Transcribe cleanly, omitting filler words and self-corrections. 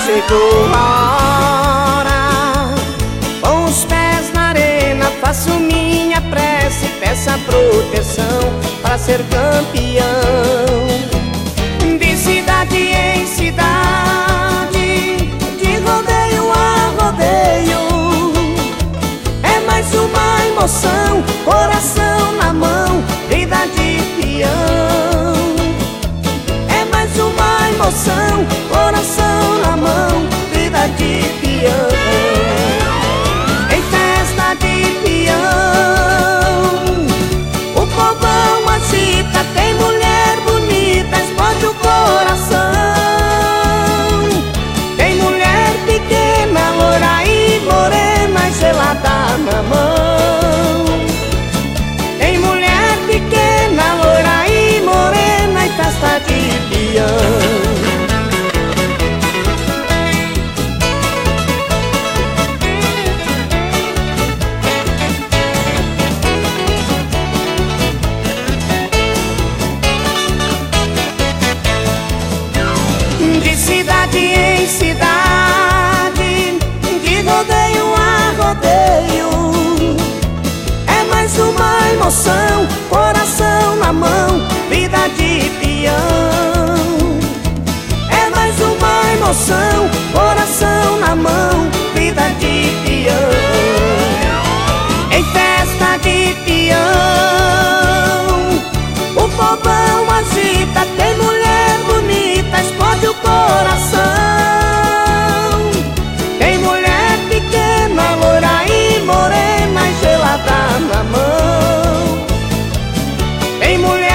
chegou a hora. Com os pés na arena faço minha prece, peço a proteção para ser campeão. De cidade em cidade, de rodeio a rodeio, é mais uma emoção, coração na mão, vida de peão. É mais uma emoção, coração na mão, vida de peão. Em festa de peão, o povão agita, tem mulher bonita, explode o coração. Tem mulher pequena, loura e morena, gelada na mão. Tem mulher pequena, loura e morena, e festa de peão. De cidade em cidade, de rodeio a rodeio, é mais uma emoção, coração na mão, vida de peão. É mais uma emoção, coração na mão, vida de peão. Em festa de peão, o povão agita, tem mulher bonita, explode o coração. Tem mulher pequena, loura e morena, gelada na mão. Tem mulher